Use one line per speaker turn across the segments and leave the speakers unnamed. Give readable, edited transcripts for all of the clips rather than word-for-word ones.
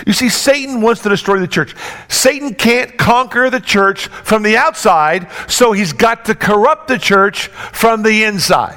You see, Satan wants to destroy the church. Satan can't conquer the church from the outside, so he's got to corrupt the church from the inside.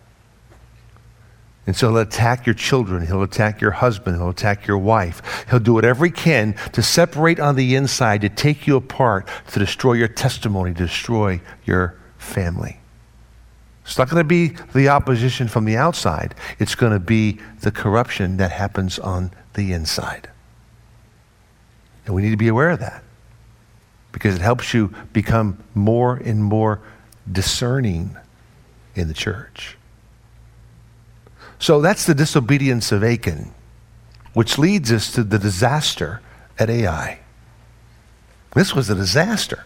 And so he'll attack your children, he'll attack your husband, he'll attack your wife. He'll do whatever he can to separate on the inside, to take you apart, to destroy your testimony, to destroy your family. It's not going to be the opposition from the outside. It's going to be the corruption that happens on the inside. And we need to be aware of that because it helps you become more and more discerning in the church. So that's the disobedience of Achan, which leads us to the disaster at Ai. This was a disaster.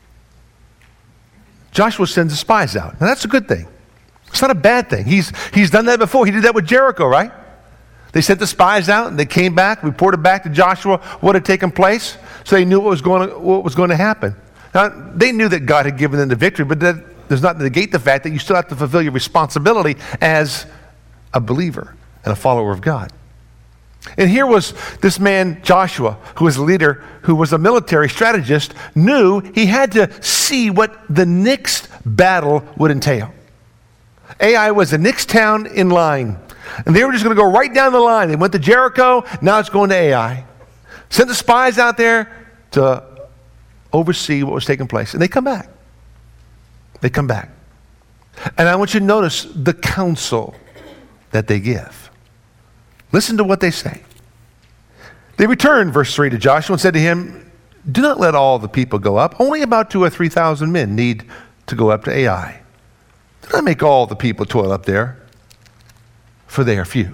Joshua sends the spies out. Now that's a good thing. It's not a bad thing. He's done that before. He did that with Jericho, right? They sent the spies out and they came back, reported back to Joshua what had taken place, so they knew what was going to happen. Now, they knew that God had given them the victory, but that does not negate the fact that you still have to fulfill your responsibility as a believer and a follower of God. And here was this man, Joshua, who was a leader, who was a military strategist, knew he had to see what the next battle would entail. Ai was the next town in line. And they were just going to go right down the line. They went to Jericho, now it's going to Ai. Sent the spies out there to oversee what was taking place. And they come back. They come back. And I want you to notice the counsel that they give. Listen to what they say. They returned, verse 3, to Joshua and said to him, do not let all the people go up. Only about 2,000 or 3,000 men need to go up to Ai. Do not make all the people toil up there, for they are few.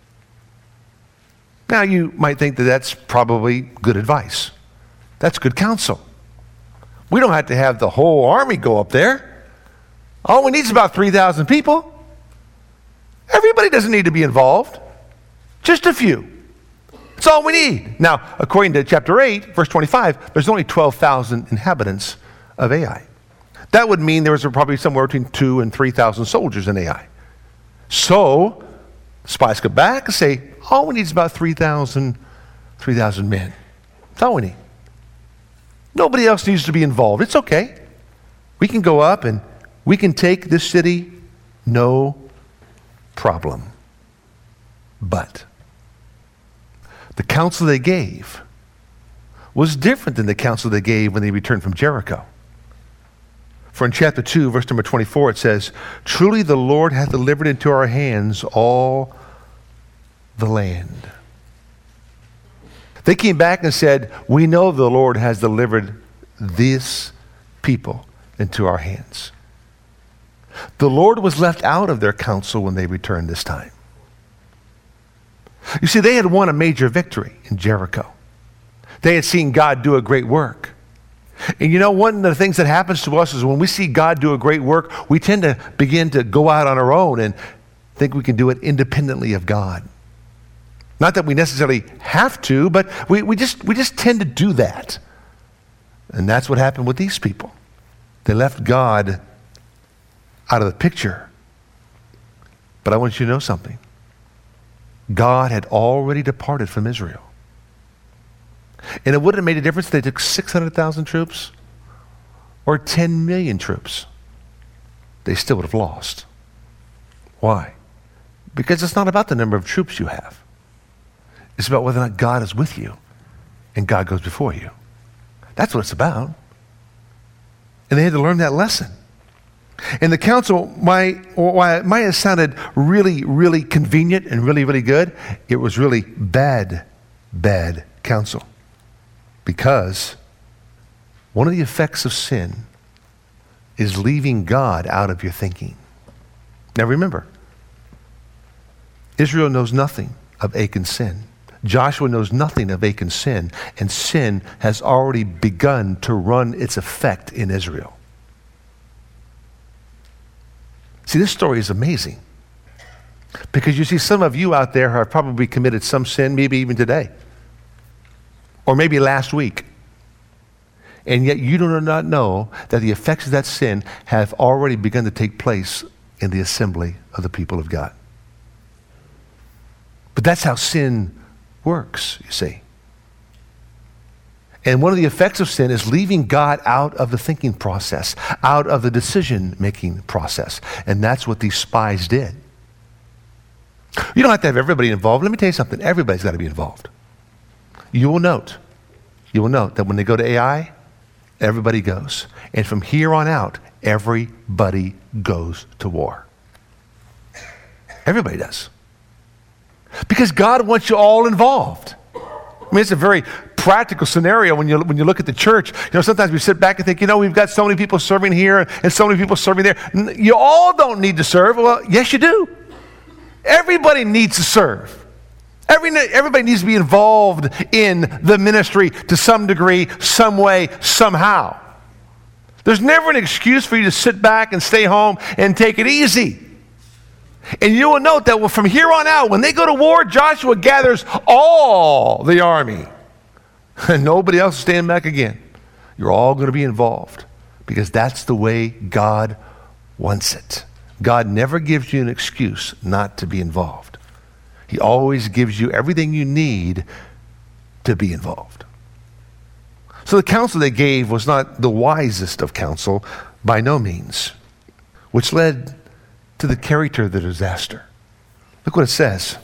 Now you might think that that's probably good advice. That's good counsel. We don't have to have the whole army go up there. All we need is about 3,000 people. Everybody doesn't need to be involved. Just a few. That's all we need. Now, according to chapter 8, verse 25, there's only 12,000 inhabitants of Ai. That would mean there was probably somewhere between 2,000 and 3,000 soldiers in Ai. So, spies come back and say, all we need is about 3,000 men. That's all we need. Nobody else needs to be involved. It's okay. We can go up and we can take this city, no problem. But the counsel they gave was different than the counsel they gave when they returned from Jericho. For in chapter 2, verse number 24, it says, truly the Lord hath delivered into our hands all the land. They came back and said, we know the Lord has delivered this people into our hands. The Lord was left out of their counsel when they returned this time. You see, they had won a major victory in Jericho. They had seen God do a great work. And you know, one of the things that happens to us is when we see God do a great work, we tend to begin to go out on our own and think we can do it independently of God. Not that we necessarily have to, but we just tend to do that. And that's what happened with these people. They left God out of the picture. But I want you to know something. God had already departed from Israel. And it wouldn't have made a difference if they took 600,000 troops or 10 million troops. They still would have lost. Why? Because it's not about the number of troops you have. It's about whether or not God is with you and God goes before you. That's what it's about. And they had to learn that lesson. And the counsel, while it might have sounded really, really convenient and really, really good, it was really bad counsel. Because one of the effects of sin is leaving God out of your thinking. Now remember, Israel knows nothing of Achan's sin. Joshua knows nothing of Achan's sin, and sin has already begun to run its effect in Israel. See, this story is amazing. Because you see, some of you out there have probably committed some sin, maybe even today. Or maybe last week. And yet you do not know that the effects of that sin have already begun to take place in the assembly of the people of God. But that's how sin works, you see. And one of the effects of sin is leaving God out of the thinking process, out of the decision-making process. And that's what these spies did. You don't have to have everybody involved. Let me tell you something. Everybody's got to be involved. You will note that when they go to AI, everybody goes. And from here on out, everybody goes to war. Everybody does. Because God wants you all involved. I mean, it's a very practical scenario when you look at the church. Sometimes we sit back and think, we've got so many people serving here and so many people serving there. You all don't need to serve. Well, yes, you do. Everybody needs to serve. Everybody needs to be involved in the ministry to some degree, some way, somehow. There's never an excuse for you to sit back and stay home and take it easy. And you will note that from here on out, when they go to war, Joshua gathers all the army. And nobody else is standing back again. You're all going to be involved because that's the way God wants it. God never gives you an excuse not to be involved. He always gives you everything you need to be involved. So the counsel they gave was not the wisest of counsel, by no means, which led to the character of the disaster. Look what it says.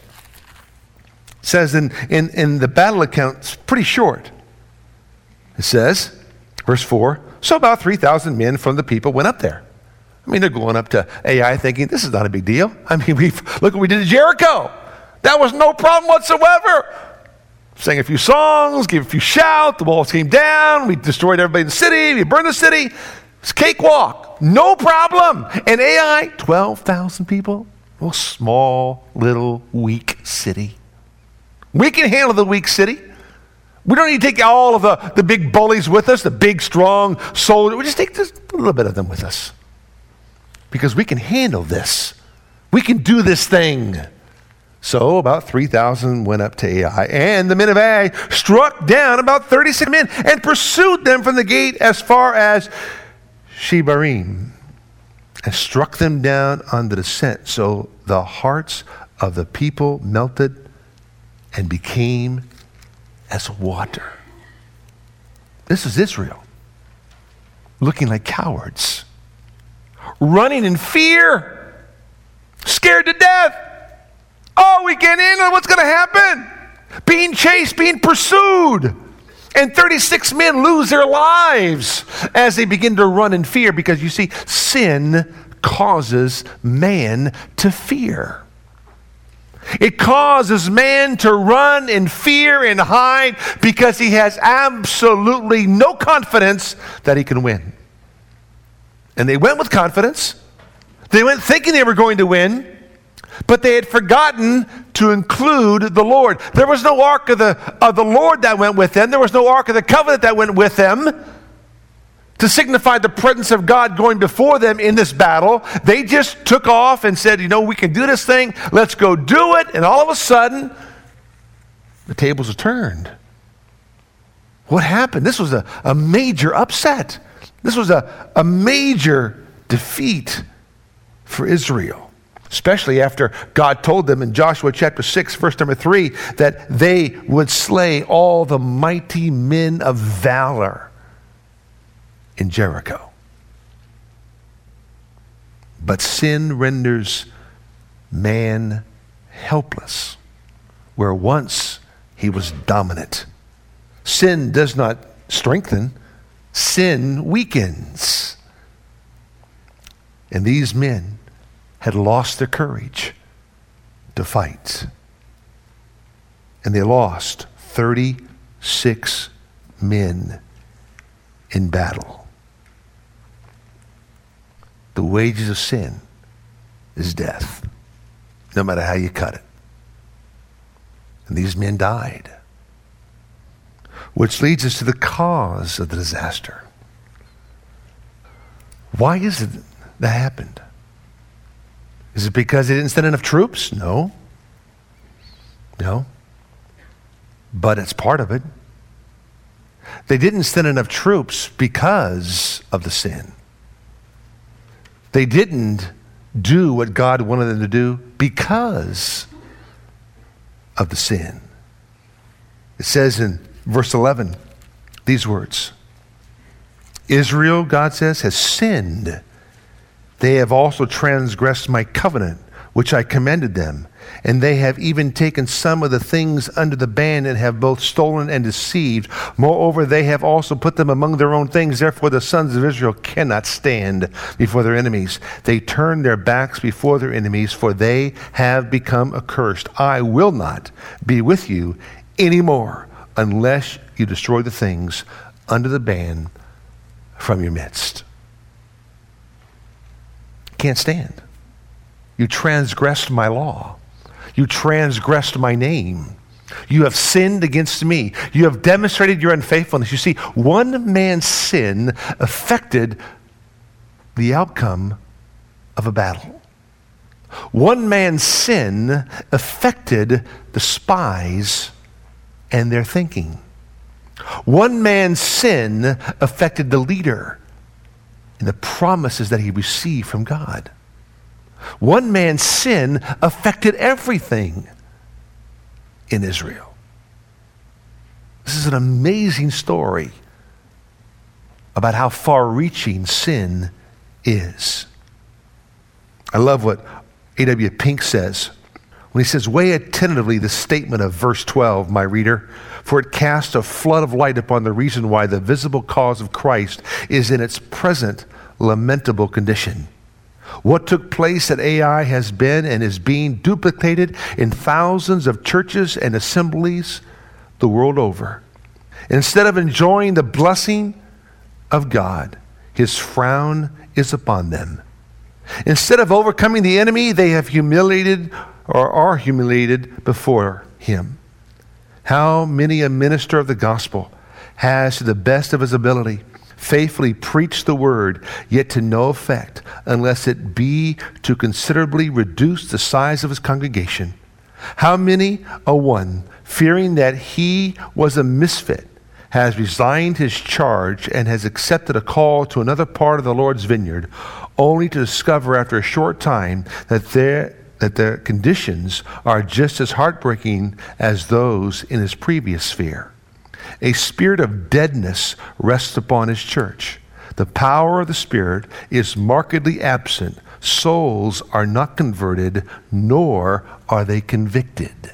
It says in the battle account, it's pretty short. It says, verse 4, so about 3,000 men from the people went up there. I mean, they're going up to Ai thinking, this is not a big deal. I mean, look what we did at Jericho. That was no problem whatsoever. Sang a few songs, gave a few shouts, the walls came down, we destroyed everybody in the city, we burned the city. It's cakewalk, no problem. And Ai, 12,000 people, a small, little, weak city. We can handle the weak city. We don't need to take all of the big bullies with us, the big, strong soldiers. We just take just a little bit of them with us. Because we can handle this. We can do this thing. So about 3,000 went up to Ai, and the men of Ai struck down about 36 men and pursued them from the gate as far as Shebarim, and struck them down on the descent. So the hearts of the people melted and became as water. This is Israel, looking like cowards, running in fear, scared to death. Oh, we can't handle what's going to happen. Being chased, being pursued. And 36 men lose their lives as they begin to run in fear, because you see, sin causes man to fear. It causes man to run in fear and hide because he has absolutely no confidence that he can win. And they went with confidence. They went thinking they were going to win, but they had forgotten to include the Lord. There was no ark of the Lord that went with them. There was no ark of the covenant that went with them to signify the presence of God going before them in this battle. They just took off and said, we can do this thing. Let's go do it. And all of a sudden, the tables are turned. What happened? This was a major upset. This was a major defeat for Israel. Especially after God told them in Joshua chapter 6, verse number 3, that they would slay all the mighty men of valor in Jericho. But sin renders man helpless, where once he was dominant. Sin does not strengthen, sin weakens. And these men had lost their courage to fight. And they lost 36 men in battle. The wages of sin is death, no matter how you cut it. And these men died. Which leads us to the cause of the disaster. Why is it that happened? Is it because they didn't send enough troops? No. But it's part of it. They didn't send enough troops because of the sin. They didn't do what God wanted them to do because of the sin. It says in verse 11, these words. Israel, God says, has sinned. They have also transgressed my covenant, which I commanded them. And they have even taken some of the things under the ban and have both stolen and deceived. Moreover, they have also put them among their own things. Therefore, the sons of Israel cannot stand before their enemies. They turn their backs before their enemies, for they have become accursed. I will not be with you anymore unless you destroy the things under the ban from your midst. Can't stand. You transgressed my law. You transgressed my name. You have sinned against me. You have demonstrated your unfaithfulness. You see, one man's sin affected the outcome of a battle. One man's sin affected the spies and their thinking. One man's sin affected the leader and the promises that he received from God. One man's sin affected everything in Israel. This is an amazing story about how far-reaching sin is. I love what A.W. Pink says when he says, "Weigh attentively the statement of verse 12, my reader, for it casts a flood of light upon the reason why the visible cause of Christ is in its present lamentable condition. What took place at Ai has been and is being duplicated in thousands of churches and assemblies the world over. Instead of enjoying the blessing of God, his frown is upon them. Instead of overcoming the enemy, they have humiliated or are humiliated before him. How many a minister of the gospel has, to the best of his ability, faithfully preached the word, yet to no effect, unless it be to considerably reduce the size of his congregation. How many a one, fearing that he was a misfit, has resigned his charge and has accepted a call to another part of the Lord's vineyard, only to discover after a short time that their conditions are just as heartbreaking as those in his previous sphere. A spirit of deadness rests upon his church. The power of the Spirit is markedly absent. Souls are not converted, nor are they convicted."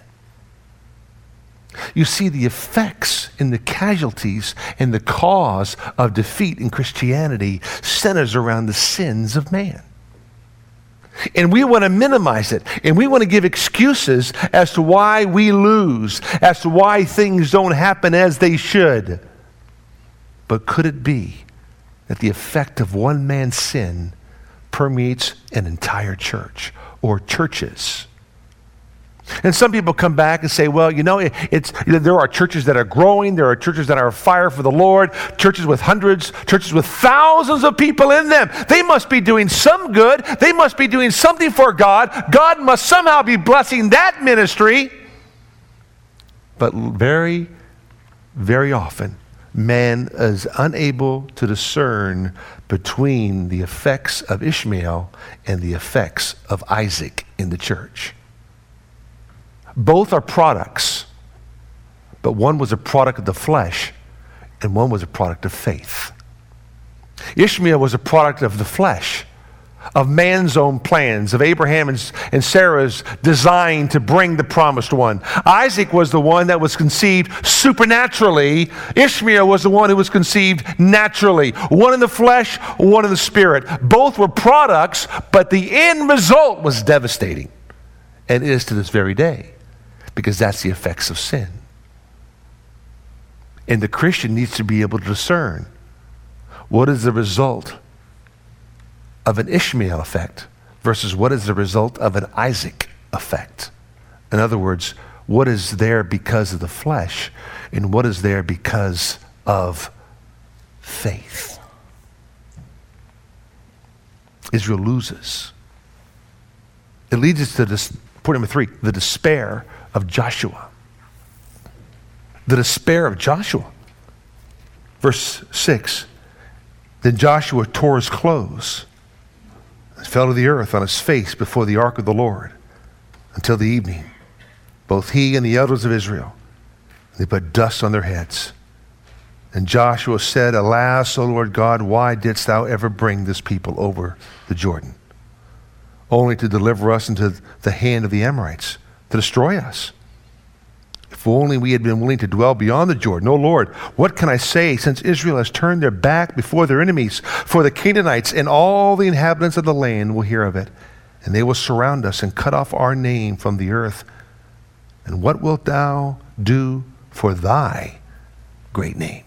You see, the effects and the casualties and the cause of defeat in Christianity centers around the sins of man. And we want to minimize it. And we want to give excuses as to why we lose, as to why things don't happen as they should. But could it be that the effect of one man's sin permeates an entire church or churches? And some people come back and say, well, there are churches that are growing, there are churches that are fire for the Lord, churches with hundreds, churches with thousands of people in them. They must be doing some good. They must be doing something for God. God must somehow be blessing that ministry. But very, very often, man is unable to discern between the effects of Ishmael and the effects of Isaac in the church. Both are products, but one was a product of the flesh and one was a product of faith. Ishmael was a product of the flesh, of man's own plans, of Abraham and Sarah's design to bring the promised one. Isaac was the one that was conceived supernaturally. Ishmael was the one who was conceived naturally. One in the flesh, one in the spirit. Both were products, but the end result was devastating, and is to this very day. Because that's the effects of sin. And the Christian needs to be able to discern what is the result of an Ishmael effect versus what is the result of an Isaac effect. In other words, what is there because of the flesh and what is there because of faith. Israel loses. It leads us to this, point number 3, the despair of Joshua. The despair of Joshua. Verse 6, then Joshua tore his clothes and fell to the earth on his face before the ark of the Lord until the evening, both he and the elders of Israel. They put dust on their heads And Joshua said, Alas, O Lord God, why didst thou ever bring this people over the Jordan, only to deliver us into the hand of the Amorites, to destroy us? If only we had been willing to dwell beyond the Jordan. O Lord, what can I say, since Israel has turned their back before their enemies? For the Canaanites and all the inhabitants of the land will hear of it, and they will surround us and cut off our name from the earth. And what wilt thou do for thy great name?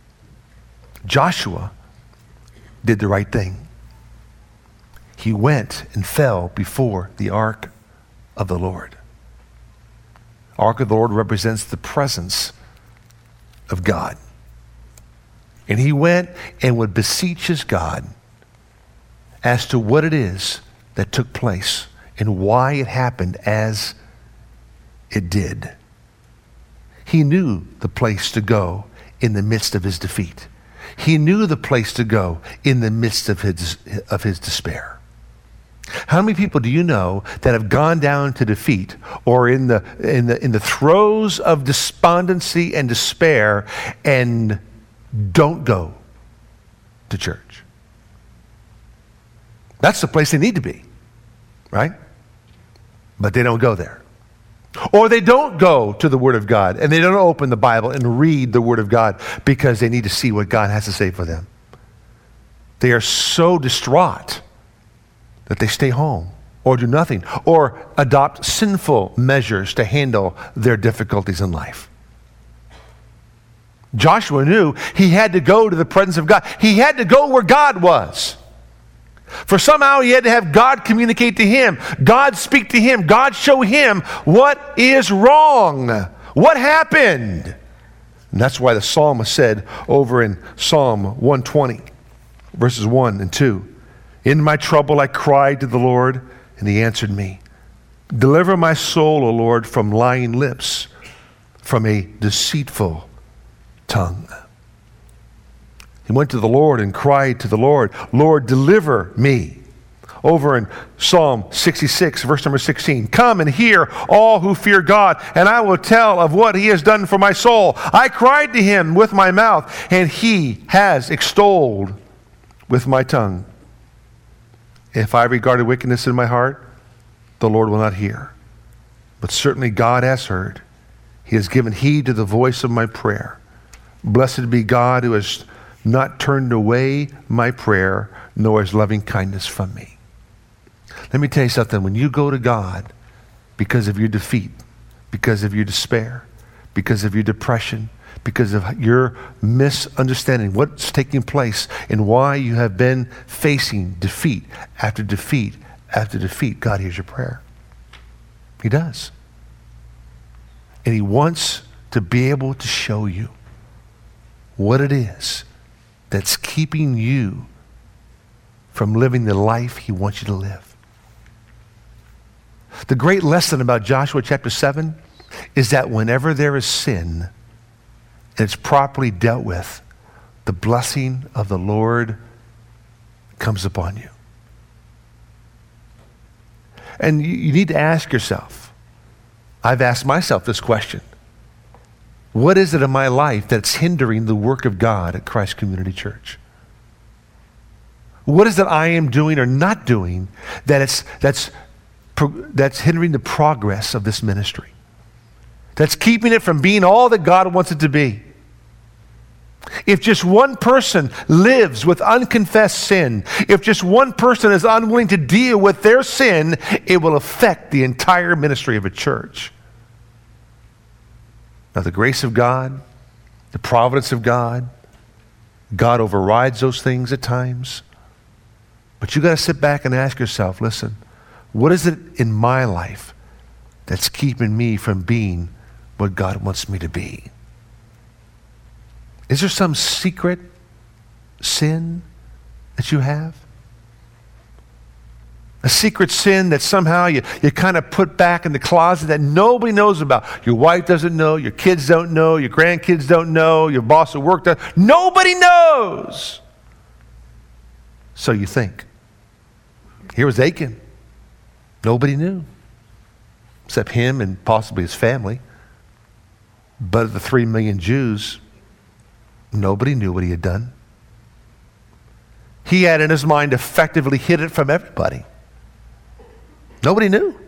Joshua did the right thing. He went and fell before the ark of the Lord. Ark of the Lord represents the presence of God. And he went and would beseech his God as to what it is that took place and why it happened as it did. He knew the place to go in the midst of his defeat. He knew the place to go in the midst of his despair. How many people do you know that have gone down to defeat or in the throes of despondency and despair and don't go to church? That's the place they need to be, right? But they don't go there. Or they don't go to the Word of God and they don't open the Bible and read the Word of God because they need to see what God has to say for them. They are so distraught that they stay home or do nothing or adopt sinful measures to handle their difficulties in life. Joshua knew he had to go to the presence of God. He had to go where God was. For somehow he had to have God communicate to him, God speak to him, God show him what is wrong, what happened. And that's why the psalmist said over in Psalm 120, verses 1 and 2, In my trouble I cried to the Lord, and he answered me. Deliver my soul, O Lord, from lying lips, from a deceitful tongue. He went to the Lord and cried to the Lord, Lord, deliver me. Over in Psalm 66, verse number 16, Come and hear all who fear God, and I will tell of what he has done for my soul. I cried to him with my mouth, and he has extolled with my tongue. If I regarded wickedness in my heart, the Lord will not hear. But certainly God has heard. He has given heed to the voice of my prayer. Blessed be God who has not turned away my prayer, nor his loving kindness from me. Let me tell you something. When you go to God because of your defeat, because of your despair, because of your depression, because of your misunderstanding what's taking place and why you have been facing defeat after defeat after defeat, God hears your prayer. He does. And he wants to be able to show you what it is that's keeping you from living the life he wants you to live. The great lesson about Joshua chapter 7 is that whenever there is sin and it's properly dealt with, the blessing of the Lord comes upon you. And you need to ask yourself, I've asked myself this question, what is it in my life that's hindering the work of God at Christ Community Church? What is it I am doing or not doing that's hindering the progress of this ministry? That's keeping it from being all that God wants it to be. If just one person lives with unconfessed sin, if just one person is unwilling to deal with their sin, it will affect the entire ministry of a church. Now, the grace of God, the providence of God, God overrides those things at times. But you got to sit back and ask yourself, listen, what is it in my life that's keeping me from being what God wants me to be? Is there some secret sin that you have? A secret sin that somehow you kind of put back in the closet that nobody knows about. Your wife doesn't know, your kids don't know, your grandkids don't know, your boss at work doesn't. Nobody knows. So you think. Here was Achan. Nobody knew except him and possibly his family. But of the 3 million Jews, Nobody knew what he had done. He had in his mind effectively hid it from everybody. Nobody knew.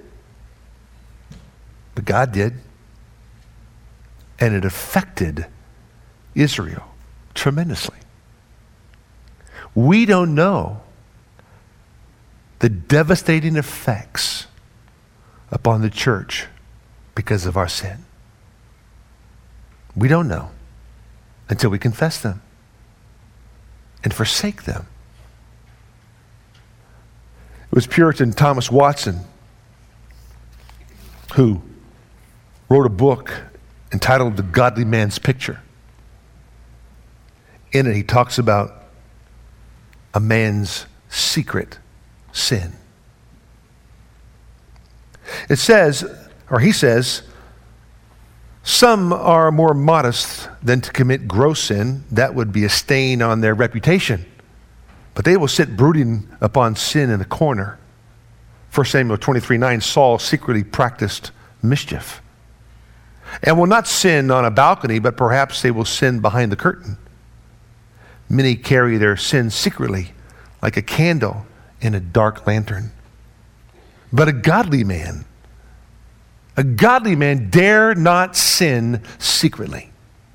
But God did. And it affected Israel tremendously. We don't know the devastating effects upon the church because of our sin. We don't know until we confess them and forsake them. It was Puritan Thomas Watson who wrote a book entitled The Godly Man's Picture. In it, he talks about a man's secret sin. It says, or he says, some are more modest than to commit gross sin. That would be a stain on their reputation. But they will sit brooding upon sin in a corner. 1 Samuel 23:9, Saul secretly practiced mischief. And will not sin on a balcony, but perhaps they will sin behind the curtain. Many carry their sin secretly, like a candle in a dark lantern. But a godly man dare not sin secretly.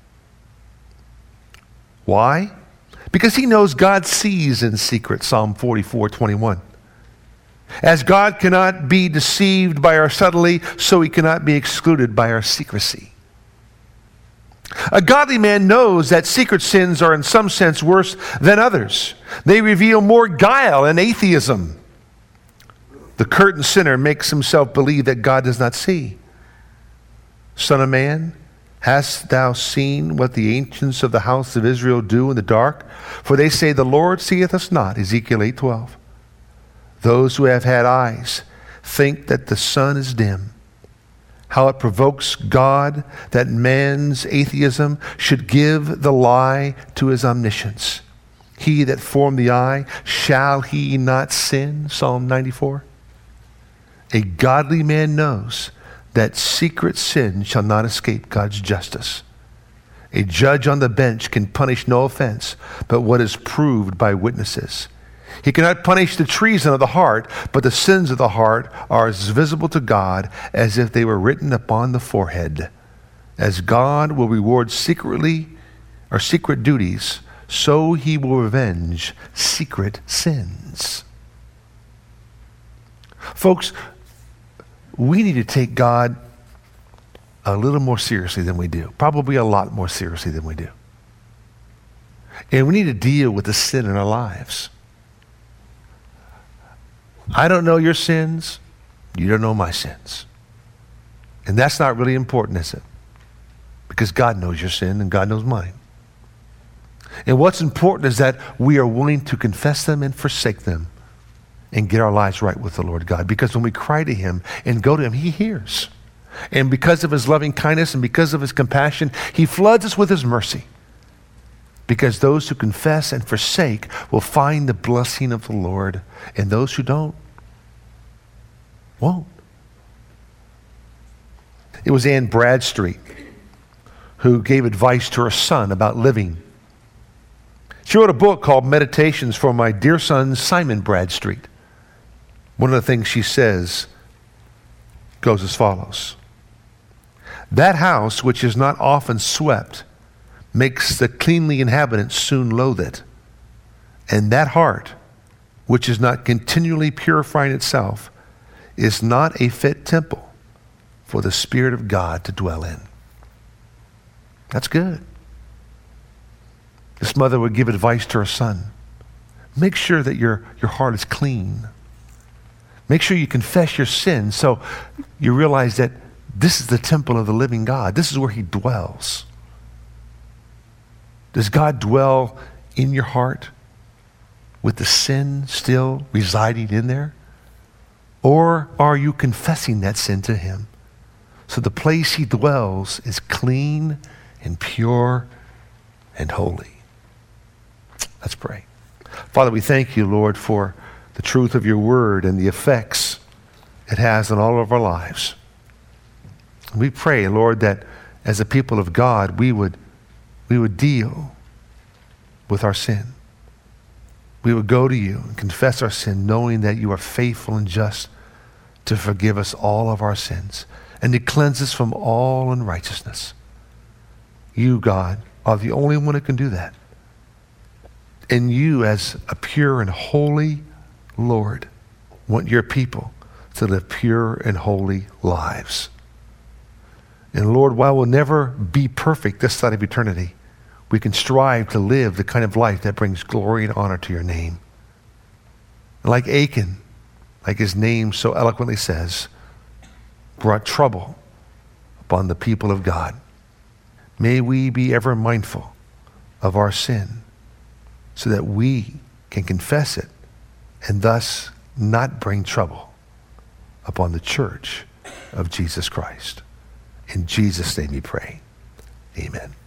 Why? Because he knows God sees in secret, Psalm 44:21. As God cannot be deceived by our subtlety, so he cannot be excluded by our secrecy. A godly man knows that secret sins are in some sense worse than others. They reveal more guile and atheism. The curtain sinner makes himself believe that God does not see. Son of man, hast thou seen what the ancients of the house of Israel do in the dark? For they say, the Lord seeth us not. Ezekiel 8:12. Those who have had eyes think that the sun is dim. How it provokes God that man's atheism should give the lie to his omniscience. He that formed the eye, shall he not sin? Psalm 94. A godly man knows that secret sin shall not escape God's justice. A judge on the bench can punish no offense but what is proved by witnesses. He cannot punish the treason of the heart, but the sins of the heart are as visible to God as if they were written upon the forehead. As God will reward secretly or secret duties, so he will revenge secret sins. Folks, we need to take God a little more seriously than we do. Probably a lot more seriously than we do. And we need to deal with the sin in our lives. I don't know your sins. You don't know my sins. And that's not really important, is it? Because God knows your sin and God knows mine. And what's important is that we are willing to confess them and forsake them and get our lives right with the Lord God. Because when we cry to him and go to him, he hears. And because of his loving kindness and because of his compassion, he floods us with his mercy. Because those who confess and forsake will find the blessing of the Lord, and those who don't, won't. It was Anne Bradstreet who gave advice to her son about living. She wrote a book called Meditations for My Dear Son, Simon Bradstreet. One of the things she says goes as follows. That house which is not often swept makes the cleanly inhabitant soon loathe it. And that heart, which is not continually purifying itself, is not a fit temple for the Spirit of God to dwell in. That's good. This mother would give advice to her son. Make sure that your heart is clean. Make sure you confess your sins so you realize that this is the temple of the living God. This is where he dwells. Does God dwell in your heart with the sin still residing in there? Or are you confessing that sin to him? So the place he dwells is clean and pure and holy. Let's pray. Father, we thank you, Lord, for the truth of your word and the effects it has on all of our lives. We pray, Lord, that as a people of God, we would deal with our sin. We would go to you and confess our sin, knowing that you are faithful and just to forgive us all of our sins and to cleanse us from all unrighteousness. You, God, are the only one who can do that. And you, as a pure and holy Lord, want your people to live pure and holy lives. And Lord, while we'll never be perfect this side of eternity, we can strive to live the kind of life that brings glory and honor to your name. And like Achan, like his name so eloquently says, brought trouble upon the people of God. May we be ever mindful of our sin so that we can confess it and thus not bring trouble upon the church of Jesus Christ. In Jesus' name we pray. Amen.